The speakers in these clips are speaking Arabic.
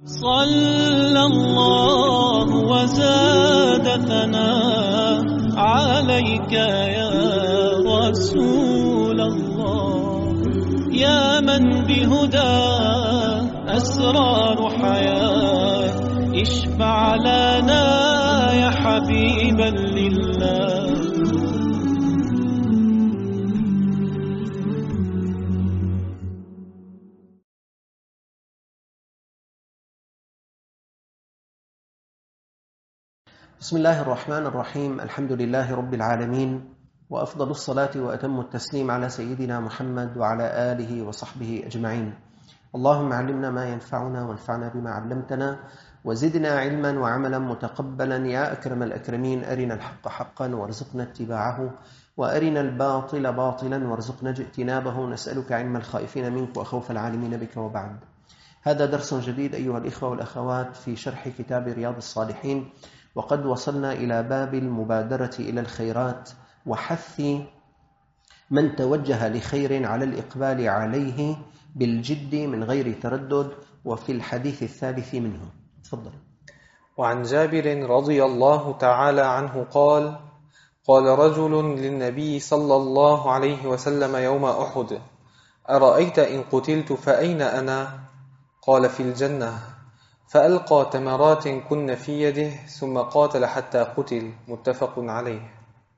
صلى الله وزاد ثناء عليك يا رسول الله، يا من بهدى أسرار حياة، اشفع لنا يا حبيبا لله. بسم الله الرحمن الرحيم. الحمد لله رب العالمين، وأفضل الصلاة وأتم التسليم على سيدنا محمد وعلى آله وصحبه أجمعين. اللهم علمنا ما ينفعنا وانفعنا بما علمتنا، وزدنا علما وعملا متقبلا يا أكرم الأكرمين. أرنا الحق حقا وارزقنا اتباعه، وأرنا الباطل باطلا وارزقنا اجتنابه. نسألك علم الخائفين منك وخوف العالمين بك. وبعد، هذا درس جديد أيها الإخوة والأخوات في شرح كتاب رياض الصالحين، وقد وصلنا إلى باب المبادرة إلى الخيرات وحث من توجه لخير على الإقبال عليه بالجد من غير تردد، وفي الحديث الثالث منه. تفضل. وعن جابر رضي الله تعالى عنه قال: قال رجل للنبي صلى الله عليه وسلم يوم أحد: أرأيت إن قتلت فأين أنا؟ قال: في الجنة. فألقى تمرات كن في يده ثم قاتل حتى قتل. متفق عليه.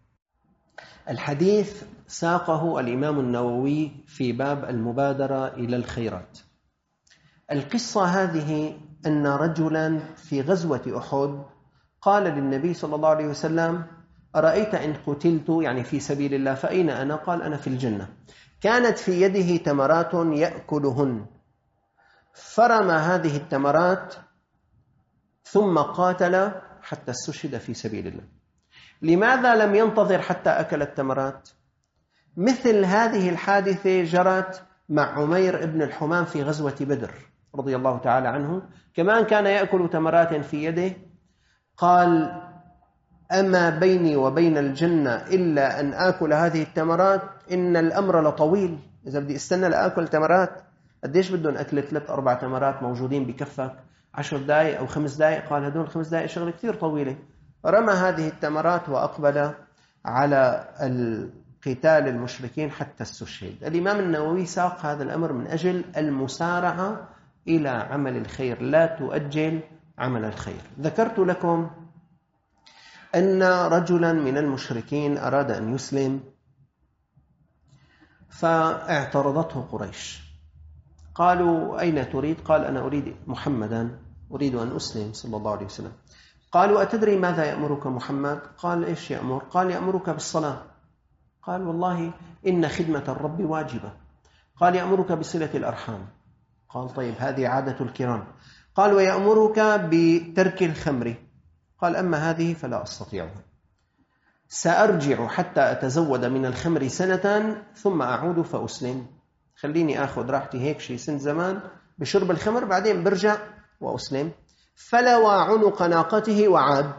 الحديث ساقه الإمام النووي في باب المبادرة إلى الخيرات. القصة هذه أن رجلا في غزوة أحد قال للنبي صلى الله عليه وسلم: أرأيت إن قتلت، يعني في سبيل الله، فأين أنا؟ قال: أنا في الجنة. كانت في يده تمرات يأكلهن، فرمى هذه التمرات ثم قاتل حتى استشهد في سبيل الله. لماذا لم ينتظر حتى أكل التمرات؟ مثل هذه الحادثة جرت مع عمير بن الحمام في غزوة بدر رضي الله تعالى عنه، كمان كان يأكل تمرات في يده. قال: أما بيني وبين الجنة إلا أن آكل هذه التمرات، إن الأمر لطويل. إذا بدي استنى لآكل تمرات، قديش بدهم أكل 3-4 تمرات موجودين بكفك؟ 10 دقائق أو 5 دقائق. قال: هدول 5 دقائق شغل كثير طويلة. رمى هذه التمرات وأقبل على القتال المشركين حتى استشهد. الإمام النووي ساق هذا الأمر من أجل المسارعة إلى عمل الخير، لا تؤجل عمل الخير. ذكرت لكم أن رجلا من المشركين أراد أن يسلم، فاعترضته قريش. قالوا: أين تريد؟ قال: أنا أريد محمدا، أريد أن أسلم صلى الله عليه وسلم. قالوا: أتدري ماذا يأمرك محمد؟ قال: إيش يأمر؟ قال: يأمرك بالصلاة. قال: والله إن خدمة الرب واجبة. قال: يأمرك بصلة الأرحام. قال: طيب، هذه عادة الكرام. قال: ويأمرك بترك الخمر. قال: أما هذه فلا أستطيعها، سأرجع حتى أتزود من الخمر سنة ثم أعود فأسلم. خليني أخذ راحتي هيك شيء سن زمان بشرب الخمر، بعدين برجع وأسلم. فلوى عنق ناقته وعاد.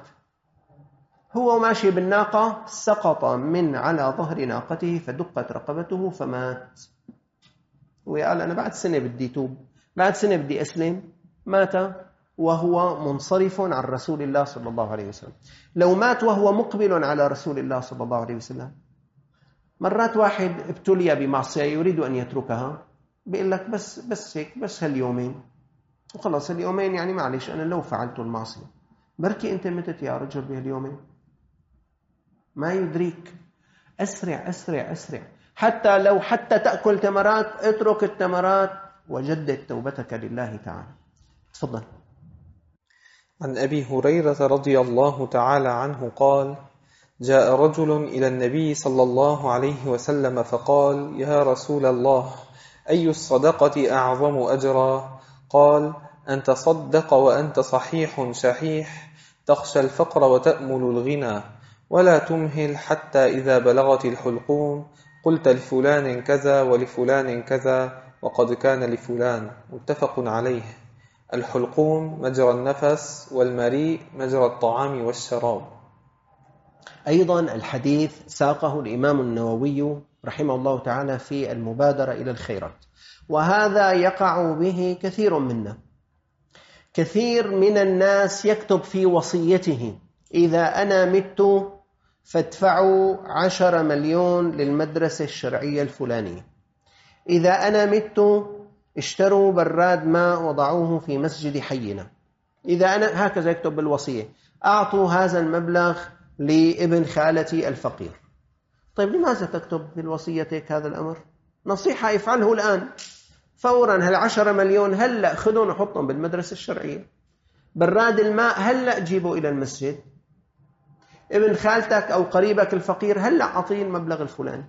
هو ماشي بالناقة سقط من على ظهر ناقته فدقت رقبته فمات. وقال: أنا بعد سنة بدي توب، بعد سنة بدي أسلم. مات وهو منصرف عن رسول الله صلى الله عليه وسلم. لو مات وهو مقبل على رسول الله صلى الله عليه وسلم. مرات واحد ابتلي بمعصية يريد أن يتركها، بيقول لك بس هيك، بس هاليومين وخلص. اليومين يعني معلش، أنا لو فعلت المعصية. بركي أنت متت يا رجل بهاليومين، ما يدريك. أسرع أسرع أسرع، حتى تأكل تمرات، اترك التمرات وجدد توبتك لله تعالى. تفضل. عن أبي هريرة رضي الله تعالى عنه قال: جاء رجل إلى النبي صلى الله عليه وسلم فقال: يا رسول الله، أي الصدقة أعظم أجرا؟ قال: أن تصدق وأنت صحيح شحيح، تخشى الفقر وتأمل الغنى، ولا تمهل حتى إذا بلغت الحلقوم قلت لفلان كذا ولفلان كذا وقد كان لفلان. متفق عليه. الحلقوم مجرى النفس، والمريء مجرى الطعام والشراب. أيضا الحديث ساقه الإمام النووي رحمه الله تعالى في المبادرة إلى الخيرات، وهذا يقع به كثير منا. كثير من الناس يكتب في وصيته: إذا أنا مت فادفعوا 10 مليون للمدرسة الشرعية الفلانية، إذا أنا مت اشتروا براد ماء وضعوه في مسجد حينا، إذا أنا، هكذا يكتب بالوصية، أعطوا هذا المبلغ لابن خالتي الفقير. طيب لماذا تكتب في وصيتك هذا الأمر؟ نصيحة: افعله الآن فورا. 10 مليون هلأ خذون وحطهم بالمدرسة الشرعية. براد الماء هلأ جيبوا إلى المسجد. ابن خالتك أو قريبك الفقير هلأ أعطيه المبلغ الفلاني.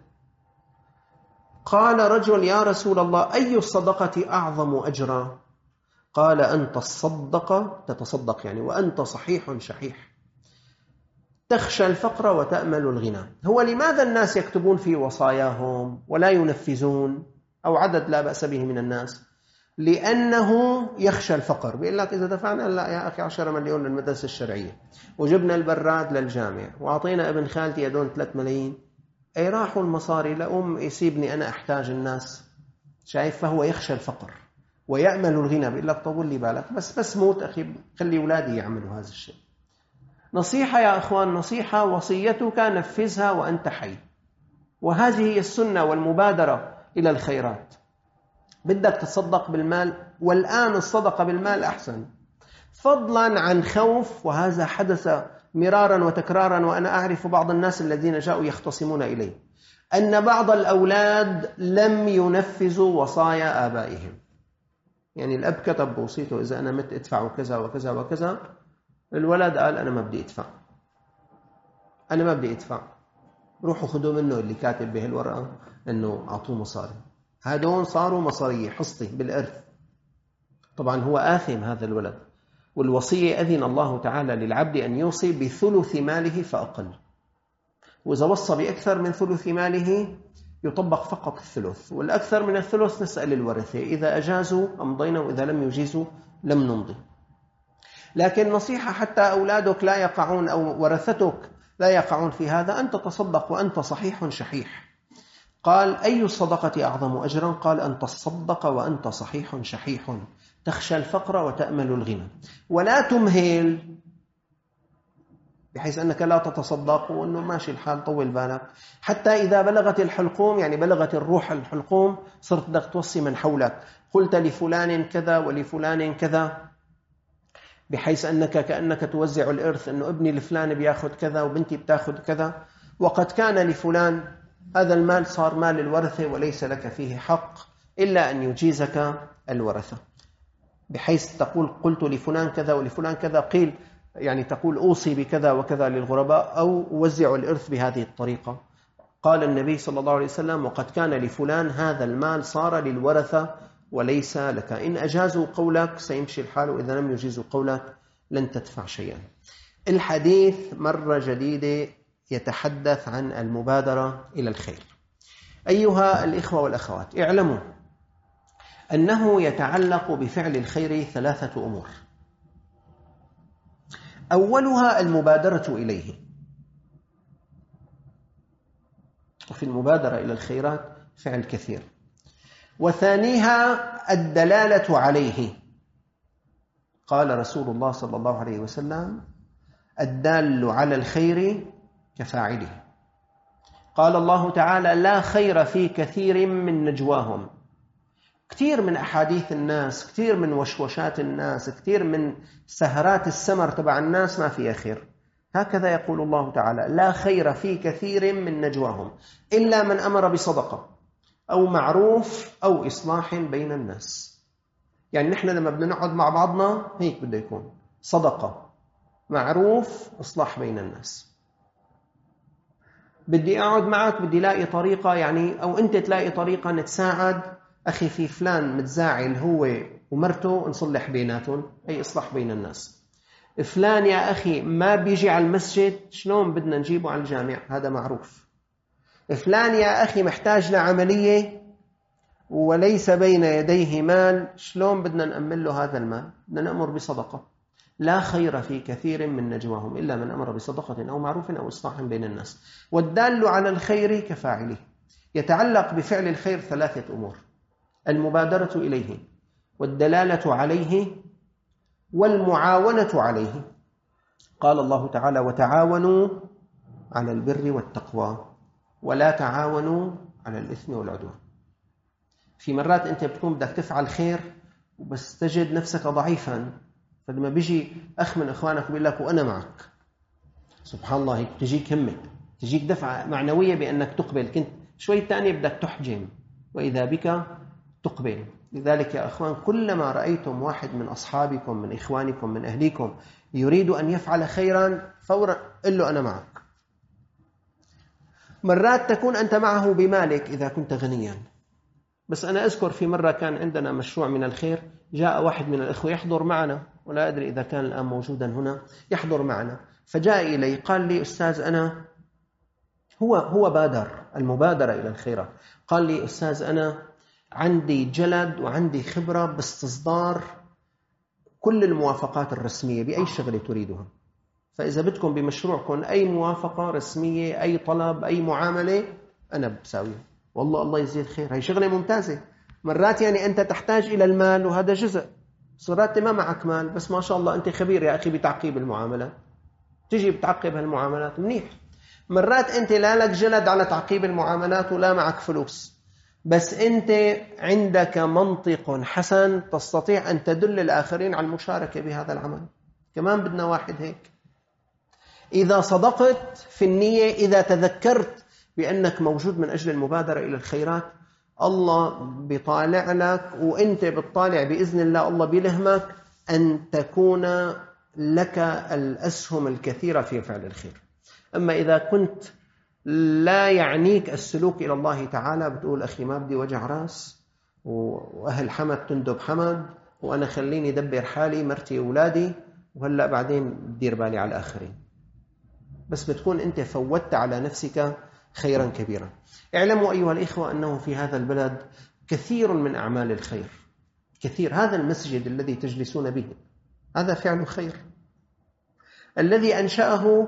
قال رجل: يا رسول الله، أي الصدقة أعظم أجرا؟ قال: أن تتصدق يعني وأنت صحيح شحيح، تخشى الفقر وتأمل الغنى. هو لماذا الناس يكتبون في وصاياهم ولا ينفذون، أو عدد لا بأس به من الناس؟ لأنه يخشى الفقر. بيقول لك إذا دفعنا لا يا أخي 10 مليون للمدرسة الشرعية وجبنا البراد للجامع وأعطينا ابن خالتي يدون 3 ملايين، أي راحوا المصاري لأم يسيبني أنا أحتاج الناس. شايف؟ فهو يخشى الفقر ويأمل الغنى. بيقول لك طول لي بالك، بس موت أخي، خلي أولادي يعملوا هذا الشيء. نصيحة يا أخوان، نصيحة: وصيتك نفذها وأنت حي. وهذه هي السنة والمبادرة إلى الخيرات. بدك تصدق بالمال، والآن الصدقة بالمال أحسن، فضلا عن خوف، وهذا حدث مرارا وتكرارا، وأنا أعرف بعض الناس الذين جاءوا يختصمون إليه، أن بعض الأولاد لم ينفذوا وصايا آبائهم. يعني الأب كتب بوصيته: إذا أنا مت ادفعوا كذا وكذا وكذا. الولد قال: أنا ما بدي أدفع، روحوا خذوا منه اللي كاتب به الورقة أنه أعطوه مصاري. هادون صاروا مصارية حصتي بالإرث. طبعا هو آثم هذا الولد. والوصية أذن الله تعالى للعبد أن يوصي بثلث ماله فأقل، وإذا وصى بأكثر من ثلث ماله يطبق فقط الثلث، والأكثر من الثلث نسأل الورثة، إذا أجازوا أمضينا وإذا لم يجيزوا لم نمضي. لكن نصيحة حتى أولادك لا يقعون أو ورثتك لا يقعون في هذا: أنت تصدق وأنت صحيح شحيح. قال: أي الصدقة أعظم أجرا؟ قال: أن تصدق وأنت صحيح شحيح، تخشى الفقر وتأمل الغنى. ولا تمهل بحيث أنك لا تتصدق وأنه ماشي الحال، طول بالك حتى إذا بلغت الحلقوم، يعني بلغت الروح الحلقوم، صرت بدك توصي من حولك، قلت لفلان كذا ولفلان كذا، بحيث أنك كأنك توزع الإرث، أنه ابني الفلاني بياخد كذا وبنتي بتاخد كذا، وقد كان لفلان هذا المال صار مال الورثة وليس لك فيه حق إلا أن يجيزك الورثة. بحيث تقول: قلت لفلان كذا ولفلان كذا، قيل يعني تقول: أوصي بكذا وكذا للغرباء، أو وزع الإرث بهذه الطريقة. قال النبي صلى الله عليه وسلم: وقد كان لفلان هذا المال صار للورثة وليس لك، إن أجازوا قولك سيمشي الحال، وإذا لم يجيزوا قولك لن تدفع شيئا. الحديث مرة جديدة يتحدث عن المبادرة إلى الخير. أيها الإخوة والأخوات، اعلموا أنه يتعلق بفعل الخير 3 أمور. أولها المبادرة إليه، وفي المبادرة إلى الخيرات فعل كثير. وثانيها الدلالة عليه. قال رسول الله صلى الله عليه وسلم: الدال على الخير كفاعله. قال الله تعالى: لا خير في كثير من نجواهم. كثير من أحاديث الناس، كثير من وشوشات الناس، كثير من سهرات السمر تبع الناس ما فيها خير. هكذا يقول الله تعالى: لا خير في كثير من نجواهم إلا من أمر بصدقة أو معروف أو إصلاح بين الناس. يعني نحن لما بدنا نقعد مع بعضنا هيك بده يكون: صدقة، معروف، إصلاح بين الناس. بدي أقعد معك، بدي لاقي طريقة، يعني أو أنت تلاقي طريقة نتساعد. أخي في فلان متزاعل هو ومرته، نصلح بيناتهم، أي إصلاح بين الناس. فلان يا أخي ما بيجي على المسجد، شلون بدنا نجيبه على الجامع؟ هذا معروف. فلان يا أخي محتاج لعملية وليس بين يديه مال، شلون بدنا نأمن له هذا المال؟ بدنا نأمر بصدقة. لا خير في كثير من نجواهم إلا من أمر بصدقة أو معروف أو إصلاح بين الناس. والدال على الخير كفاعله. يتعلق بفعل الخير 3 أمور: المبادرة إليه، والدلالة عليه، والمعاونة عليه. قال الله تعالى: وتعاونوا على البر والتقوى ولا تعاونوا على الإثم والعدوان. في مرات أنت بتكون بدك تفعل خير وبس تجد نفسك ضعيفا، فلما بيجي أخ من إخوانك بيقول لك وأنا معك، سبحان الله، هيك تجيك همة، تجيك دفعة معنوية بأنك تقبل. كنت شوي تاني بدك تحجم، وإذا بك تقبل. لذلك يا أخوان، كلما رأيتم واحد من أصحابكم من إخوانكم من أهليكم يريد أن يفعل خيرا، فورا قل له أنا معك. مرات تكون أنت معه بمالك إذا كنت غنيا. بس أنا أذكر في مرة كان عندنا مشروع من الخير، جاء واحد من الأخوة يحضر معنا، ولا أدري إذا كان الآن موجودا هنا، يحضر معنا، فجاء إلي قال لي: أستاذ، أنا هو بادر المبادرة إلى الخيرات. قال لي: أستاذ، أنا عندي جلد وعندي خبرة باستصدار كل الموافقات الرسمية بأي شغلة تريدها، فإذا بدكم بمشروعكم أي موافقة رسمية، أي طلب، أي معاملة، أنا بساويها. والله الله يزيد خير، هي شغلة ممتازة. مرات يعني أنت تحتاج إلى المال وهذا جزء، صرت ما معك مال، بس ما شاء الله أنت خبير يا أخي بتعقيب المعاملات، تجي بتعقب هالمعاملات منيح. مرات أنت لا لك جلد على تعقيب المعاملات ولا معك فلوس، بس أنت عندك منطق حسن تستطيع أن تدل الآخرين على المشاركة بهذا العمل. كمان بدنا واحد هيك. إذا صدقت في النية، إذا تذكرت بأنك موجود من أجل المبادرة إلى الخيرات، الله بيطالع لك، وأنت بتطالع بإذن الله، الله بيلهمك أن تكون لك الأسهم الكثيرة في فعل الخير. أما إذا كنت لا يعنيك السلوك إلى الله تعالى، بتقول أخي ما بدي وجع راس، وأهل حمد تندب حمد، وأنا خليني دبر حالي مرتي وولادي، وهلأ بعدين بدير بالي على الآخرين، بس بتكون أنت فوتت على نفسك خيرا كبيرا. اعلموا أيها الإخوة أنه في هذا البلد كثير من أعمال الخير، كثير. هذا المسجد الذي تجلسون به هذا فعل خير، الذي أنشأه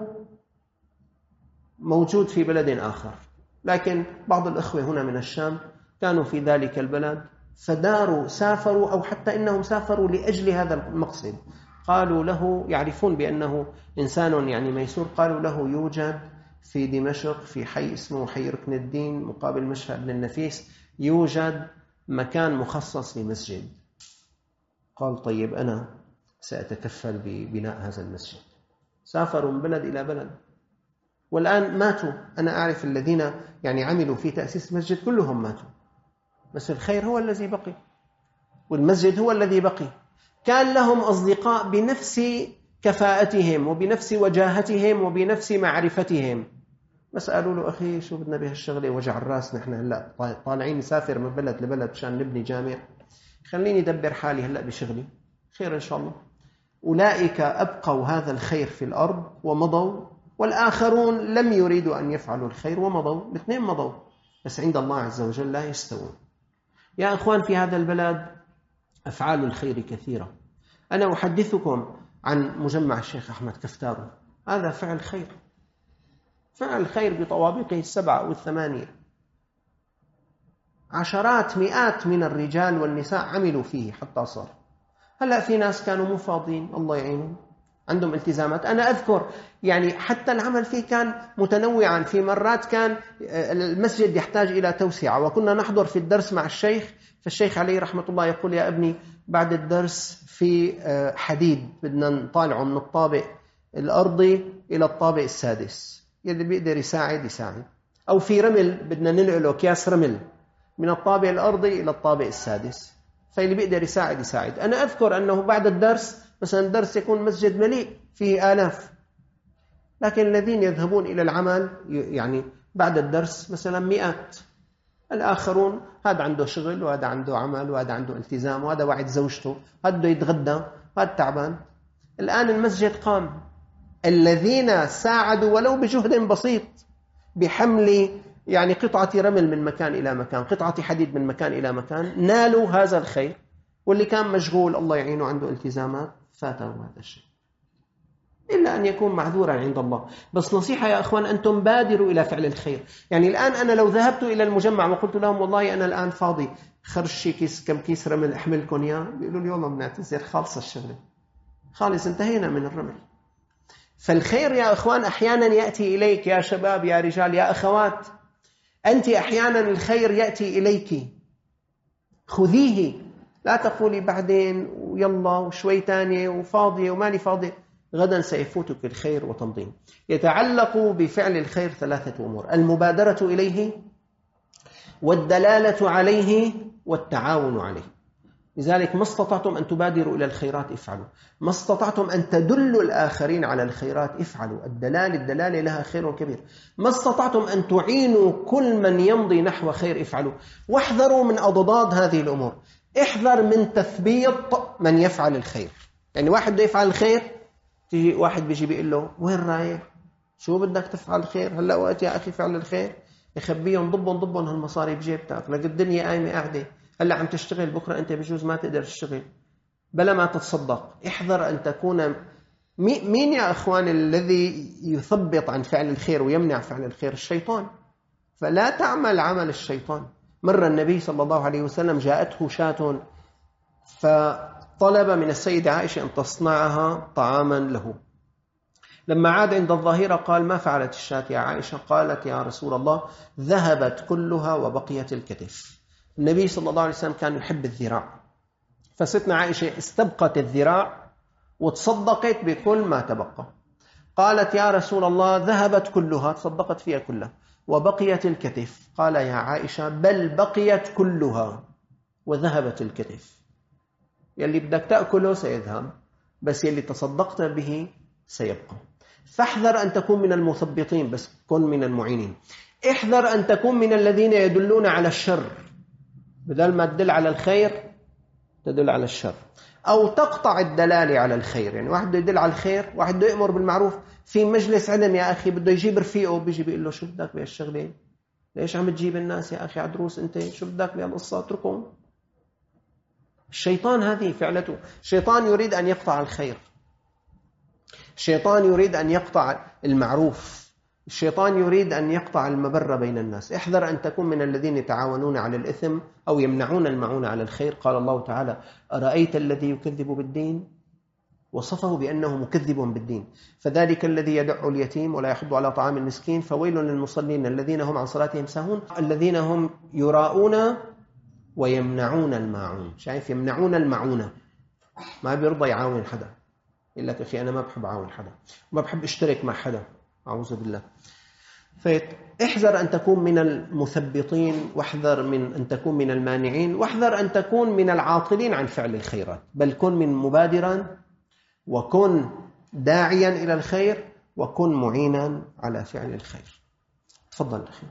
موجود في بلد آخر، لكن بعض الأخوة هنا من الشام كانوا في ذلك البلد، فداروا، سافروا، أو حتى إنهم سافروا لأجل هذا المقصد. قالوا له، يعرفون بأنه إنسان يعني ميسور، قالوا له: يوجد في دمشق في حي اسمه حي ركن الدين مقابل مشفى ابن النفيس، يوجد مكان مخصص لمسجد. قال: طيب أنا سأتكفل ببناء هذا المسجد. سافروا من بلد إلى بلد، والآن ماتوا. أنا أعرف الذين يعني عملوا في تأسيس المسجد كلهم ماتوا، بس الخير هو الذي بقي، والمسجد هو الذي بقي. كان لهم أصدقاء بنفس كفاءتهم وبنفس وجاهتهم وبنفس معرفتهم، بس قالوا له: أخي شو بدنا بهالشغلة، وجع الراس، نحن هلأ طالعين نسافر من بلد لبلد مشان نبني جامع، خليني أدبر حالي هلأ بشغلي، خير إن شاء الله. أولئك أبقوا هذا الخير في الأرض ومضوا، والآخرون لم يريدوا أن يفعلوا الخير ومضوا، الاثنين مضوا، بس عند الله عز وجل لا يستوون. يا أخوان، في هذا البلد أفعال الخير كثيرة. أنا أحدثكم عن مجمع الشيخ أحمد كفتارو، هذا فعل خير، فعل خير بطوابقه 7 أو 8، عشرات مئات من الرجال والنساء عملوا فيه حتى صار. هلأ في ناس كانوا مو فاضيين، الله يعينهم، عندهم التزامات. أنا أذكر يعني حتى العمل فيه كان متنوعا، في مرات كان المسجد يحتاج إلى توسعة، وكنا نحضر في الدرس مع الشيخ، فالشيخ عليه رحمة الله يقول: يا ابني بعد الدرس في حديد بدنا نطالعه من الطابق الأرضي إلى الطابق السادس، يلي بيقدر يساعد، أو في رمل بدنا ننقله أكياس رمل من الطابق الأرضي إلى الطابق السادس، فاللي بيقدر يساعد. أنا أذكر أنه بعد الدرس مثلا الدرس يكون مسجد مليء فيه آلاف، لكن الذين يذهبون إلى العمل يعني بعد الدرس مثلا مئات، الآخرون هذا عنده شغل، وهذا عنده عمل، وهذا عنده التزام، وهذا وعد زوجته، هذا بده يتغدى، هذا تعبان. الآن المسجد قام، الذين ساعدوا ولو بجهد بسيط بحمل يعني قطعة رمل من مكان إلى مكان، قطعة حديد من مكان إلى مكان، نالوا هذا الخير. واللي كان مشغول الله يعينه عنده التزامات فاته هذا الشيء، إلا أن يكون معذورا عند الله. بس نصيحة يا أخوان، أنتم بادروا إلى فعل الخير. يعني الآن أنا لو ذهبت إلى المجمع وقلت لهم والله أنا الآن فاضي، خرج شي كم كيس رمل أحملكم إياه، بيقولوا لي والله بنعتذر، خالص الشغلة. خالص انتهينا من الرمل. فالخير يا إخوان أحيانا يأتي إليك، يا شباب يا رجال يا أخوات، أنت أحيانا الخير يأتي إليك، خذيه، لا تقولي بعدين ويلا وشوي تانية وفاضية وماني فاضية. غدا سيفوتك الخير وتمضين. يتعلق بفعل الخير 3 أمور: المبادرة إليه، والدلالة عليه، والتعاون عليه. لذلك ما استطعتم أن تبادروا إلى الخيرات افعلوا، ما استطعتم أن تدلوا الآخرين على الخيرات افعلوا. الدلالة لها خير كبير. ما استطعتم أن تعينوا كل من يمضي نحو خير افعلوا. واحذروا من أضداد هذه الأمور. احذر من تثبيط من يفعل الخير. يعني واحد بده يفعل الخير، تيجي واحد بيجي بيقول له وين رايح؟ شو بدك تفعل الخير؟ هلا وقت يا أخي فعل الخير. يخبيهم ضبهم هالمصاري بجيبتك، لقد الدنيا قايمة قاعدة، هلا عم تشتغل، بكره انت بجوز ما تقدر تشتغل، بلا ما تتصدق. احذر ان تكون مين يا اخوان الذي يثبط عن فعل الخير ويمنع فعل الخير؟ الشيطان. فلا تعمل عمل الشيطان. مر النبي صلى الله عليه وسلم جاءته شاة فطلب من السيدة عائشة أن تصنعها طعاما له. لما عاد عند الظهيرة قال: ما فعلت الشاة يا عائشة؟ قالت: يا رسول الله ذهبت كلها وبقيت الكتف. النبي صلى الله عليه وسلم كان يحب الذراع، فستنا عائشة استبقت الذراع وتصدقت بكل ما تبقى. قالت: يا رسول الله ذهبت كلها، تصدقت فيها كلها، وبقيت الكتف. قال: يا عائشة بل بقيت كلها وذهبت الكتف. يلي بدك تأكله سيذهب، بس يلي تصدقت به سيبقى. فاحذر أن تكون من المثبطين، بس كن من المعينين. احذر أن تكون من الذين يدلون على الشر، بدل ما تدل على الخير تدل على الشر، أو تقطع الدلالة على الخير. يعني واحد بده يدل على الخير، واحد بده يأمر بالمعروف في مجلس علم يا أخي، بده يجيب رفيقه، بيجي بيقول له: شو بدك بهالشغلة؟ ليش عم تجيب الناس يا أخي عدروس؟ أنت شو بدك بهالقصة؟ اتركهم. الشيطان هذه فعلته. الشيطان يريد أن يقطع الخير، الشيطان يريد أن يقطع المعروف، الشيطان يريد أن يقطع المبرة بين الناس. احذر أن تكون من الذين يتعاونون على الإثم أو يمنعون المعونة على الخير. قال الله تعالى: أرأيت الذي يكذب بالدين؟ وصفه بأنه مكذب بالدين. فذلك الذي يدع اليتيم ولا يحض على طعام المسكين، فويل للمصلين الذين هم عن صلاتهم ساهون الذين هم يراؤون ويمنعون الماعون. شايف؟ يمنعون المعونة، ما بيرضى يعاون حدا، يقول لك: أخي أنا ما بحب أعاون حدا، ما بحب أشترك مع حدا، أعوذ بالله. فاحذر أن تكون من المثبطين، واحذر من أن تكون من المانعين، واحذر أن تكون من العاطلين عن فعل الخيرات، بل كن من مبادرا، وكن داعيا إلى الخير، وكن معينا على فعل الخير. تفضل أخي.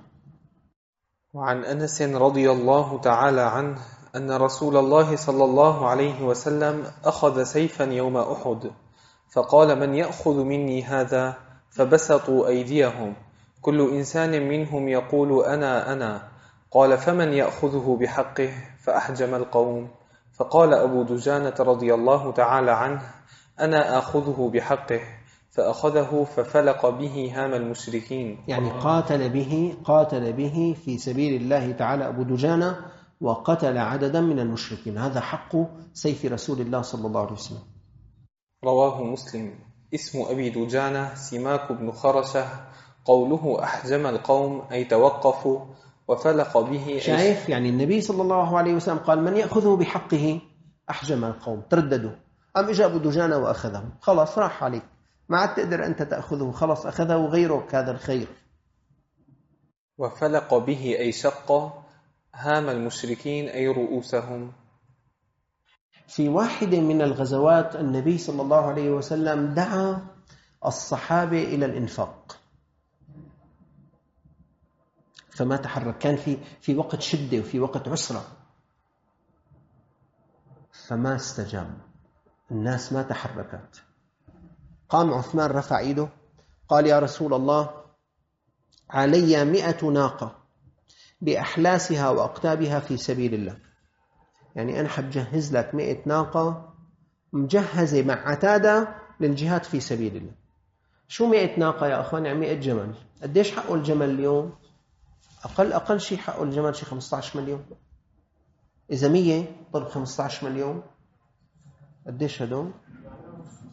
وعن أنس رضي الله تعالى عنه أن رسول الله صلى الله عليه وسلم أخذ سيفا يوم أحد، فقال: من يأخذ مني هذا؟ فبسطوا أيديهم، كل إنسان منهم يقول: أنا. قال: فمن يأخذه بحقه؟ فأحجم القوم. فقال أبو دجانة رضي الله تعالى عنه: أنا آخذه بحقه. فأخذه ففلق به هام المشركين. يعني قاتل به في سبيل الله تعالى أبو دجانة، وقتل عددا من المشركين. هذا حق سيف رسول الله صلى الله عليه وسلم. رواه مسلم. اسم أبي دجانة سماك بن خرشة. قوله أحجم القوم أي توقفوا، وفلق به. شايف؟ يعني النبي صلى الله عليه وسلم قال: من يأخذه بحقه؟ أحجم القوم، ترددوا. أم إجا أبو دجانة وأخذه، خلاص راح عليك، ما عاد تقدر أنت تأخذه، خلاص أخذه غيرك هذا الخير. وفلق به أي شق هام المشركين أي رؤوسهم. في واحدة من الغزوات النبي صلى الله عليه وسلم دعا الصحابة إلى الإنفاق، فما تحرك. كان في وقت شدة وفي وقت عسرة، فما استجاب، الناس ما تحركت. قام عثمان رفع ايده قال: يا رسول الله، علي 100 ناقة بأحلاسها وأقتابها في سبيل الله. يعني أنا حبجهز لك 100 ناقة مجهزة مع عتادة للجهاد في سبيل الله. شو 100 ناقة يا أخوان؟ يعني 100 جمل. قديش حقه الجمل اليوم؟ أقل شيء حقه الجمل شيء 15 مليون. إذا 100 ضرب 15 مليون قديش هدول؟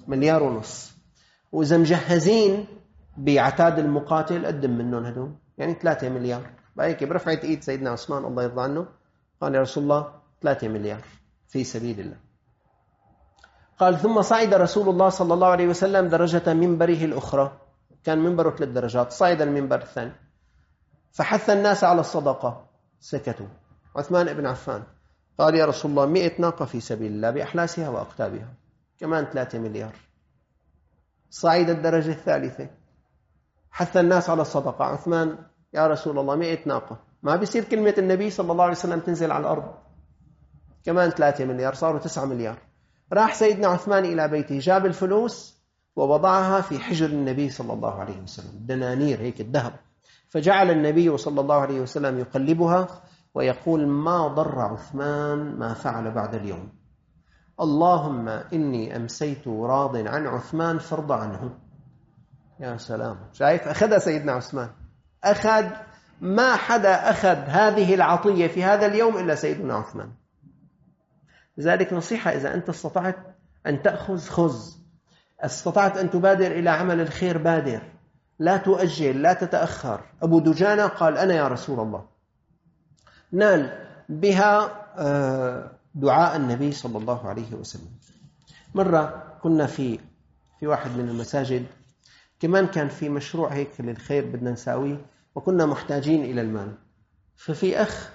مليار ونص. وإذا مجهزين بعتاد المقاتل قدم منهم هدول، يعني 3 مليار. بهيك برفعت إيد سيدنا عثمان الله يرضى عنه قال يا رسول الله 3 مليار في سبيل الله. قال ثم صعد رسول الله صلى الله عليه وسلم درجة منبره الأخرى، كان منبره 3 درجات، صعد المنبر الثاني فحث الناس على الصدقة، سكتوا. عثمان بن عفان قال يا رسول الله 100 ناقة في سبيل الله بأحلاسها وأقتابها، كمان 3 مليار. صعد الدرجة الثالثة حث الناس على الصدقة. عثمان يا رسول الله 100 ناقة، ما بيصير كلمة النبي صلى الله عليه وسلم تنزل على الأرض، كمان 3 مليار، صاروا 9 مليار. راح سيدنا عثمان إلى بيته، جاب الفلوس ووضعها في حجر النبي صلى الله عليه وسلم، دنانير هيك الذهب. فجعل النبي صلى الله عليه وسلم يقلبها ويقول ما ضر عثمان ما فعل بعد اليوم، اللهم إني أمسيت راض عن عثمان فارض عنه. يا سلام، شايف أخذ سيدنا عثمان، أخذ ما حدا أخذ هذه العطية في هذا اليوم إلا سيدنا عثمان. لذلك نصيحة، إذا أنت استطعت أن تأخذ خذ، استطعت أن تبادر إلى عمل الخير بادر، لا تؤجل لا تتأخر. أبو دجانة قال أنا يا رسول الله، نال بها دعاء النبي صلى الله عليه وسلم. مرة كنا في واحد من المساجد، كمان كان في مشروع هيك للخير بدنا نساويه، وكنا محتاجين إلى المال. ففي أخ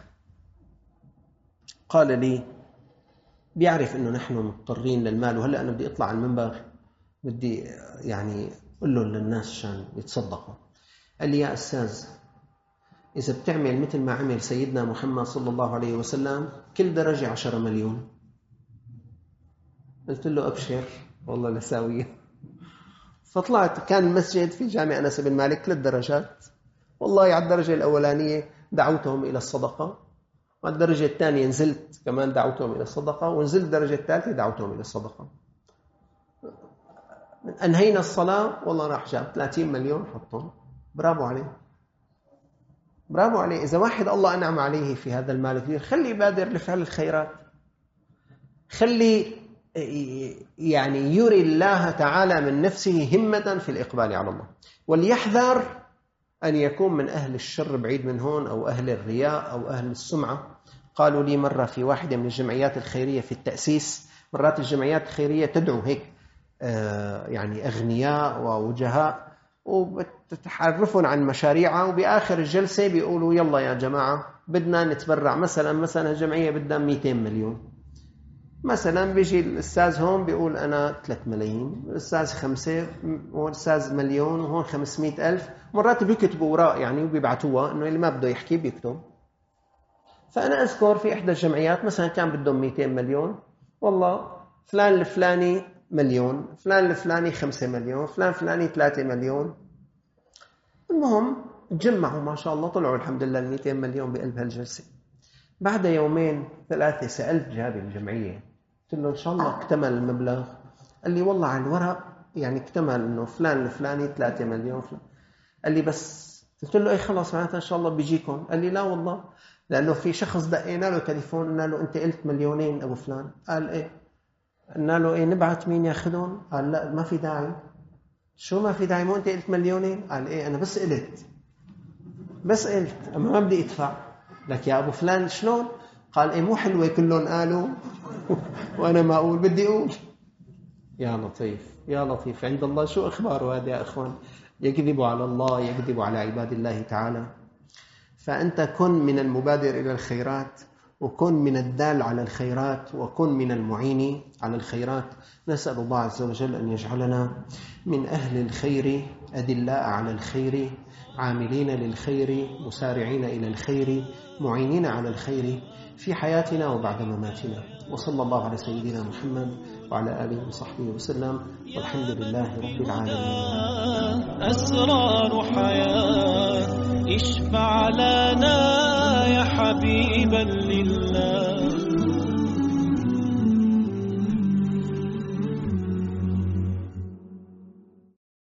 قال لي بيعرف إنه نحن مضطرين للمال، وهلأ أنا بدي أطلع على المنبر بدي يعني أقول له للناس عشان يتصدقوا. قال لي يا أستاذ إذا بتعمل مثل ما عمل سيدنا محمد صلى الله عليه وسلم كل درجة 10 مليون. قلت له أبشر والله لساوية. فطلعت، كان المسجد في جامع أنس بن مالك 3 درجات، والله على الدرجة الأولانية دعوتهم إلى الصدقة، وعلى الدرجة الثانية نزلت كمان دعوتهم إلى الصدقة، ونزلت الدرجة الثالثة دعوتهم إلى الصدقة. أنهينا الصلاة والله راح جاب 30 مليون حطهم. برافو عليه، برافو عليه. إذا واحد الله أنعم عليه في هذا المال كثير، خلي يبادر لفعل الخيرات، خلي يعني يري الله تعالى من نفسه همة في الإقبال على الله. وليحذر أن يكون من أهل الشر بعيد من هون، أو أهل الرياء أو أهل السمعة. قالوا لي مرة في واحدة من الجمعيات الخيرية في التأسيس، مرات الجمعيات الخيرية تدعو هيك يعني أغنياء ووجهاء وبتحرفون عن مشاريعها، وبآخر الجلسة بيقولوا يلا يا جماعة بدنا نتبرع، مثلا الجمعية بدها 200 مليون. مثلا بيجي الأستاذ هون بيقول أنا 3 ملايين، الأستاذ 5، والأستاذ مليون، وهون 500,000. مرات بيكتبوا وراء يعني وبيبعتوها إنه اللي ما بده يحكي بيكتب. فأنا أذكر في إحدى الجمعيات مثلا كان بدهم 200 مليون، والله فلان الفلاني مليون، فلان الفلاني 5 مليون، فلان الفلاني 3 مليون. المهم تجمعوا ما شاء الله، طلعوا الحمد لله 200 مليون بقلب هالجلسة. بعد 2 3 سألت جابي الجمعية، قلت له إن شاء الله اكتمل المبلغ. قال لي والله على الورق يعني اكتمل إنه فلان الفلاني 3 مليون فلان. قال لي بس، قلت له إيه خلاص معناتها إن شاء الله بيجيكم. قال لي لا والله، لأنه في شخص دقينا له تليفون قلنا له أنت قلت 2 مليون أبو فلان. قال إيه؟ قلنا له إيه نبعت مين ياخدون؟ قال لا ما في داعي. شو ما في داعي؟ مو أنت قلت 2 مليون؟ قال إيه أنا بس قلت أما ما بدي أدفع لك يا أبو فلان. شلون؟ قال إيه مو حلوة كلهم قالوا وأنا ما أقول بدي أقول. يا لطيف يا لطيف، عند الله شو أخباره هذا يا أخوان؟ يكذب على الله، يكذب على عباد الله تعالى. فأنت كن من المبادر إلى الخيرات، وكن من الدال على الخيرات، وكن من المعين على الخيرات. نسأل الله عز وجل أن يجعلنا من أهل الخير، أدلاء على الخير، عاملين للخير، مسارعين إلى الخير، معينين على الخير في حياتنا وبعد مماتنا. وصلى الله على سيدنا محمد وعلى آله وصحبه وسلم، والحمد لله رب العالمين. أسرار حياة اشفع لنا يا حبيبا لله.